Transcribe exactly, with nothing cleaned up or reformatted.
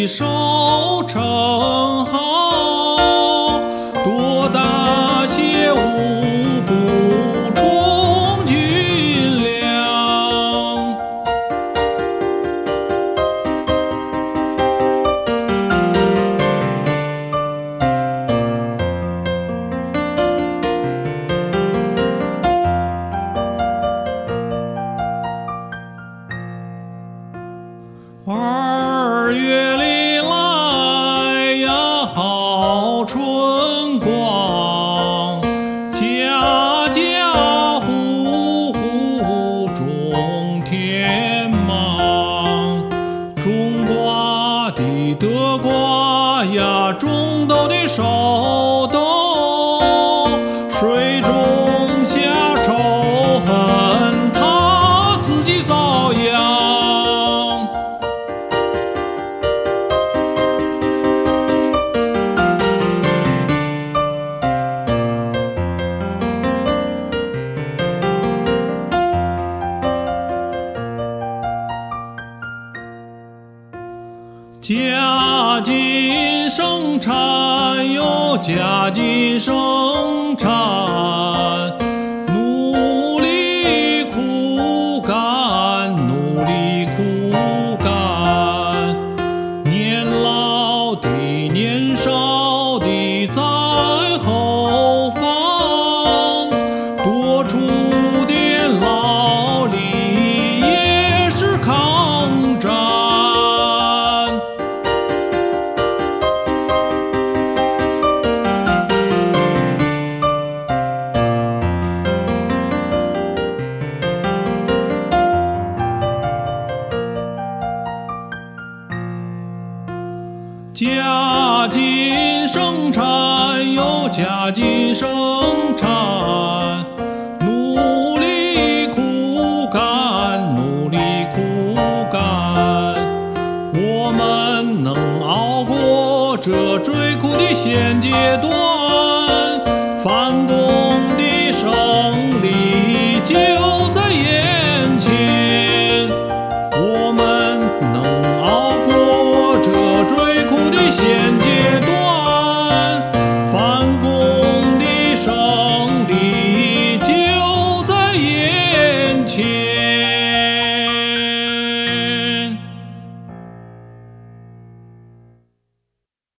的收成好，多大些五谷充军粮。二月里来呀好春光，家家户户种田忙，种瓜的得瓜呀，种豆的收豆，谁种下仇恨他自己遭殃。家境生产有家境生产，努力苦干，努力苦干，年老的年少的在后方，多出点劳力也是抗战。家境生产有家境生产，努力苦干，努力苦干，我们能熬过这最苦的现阶段。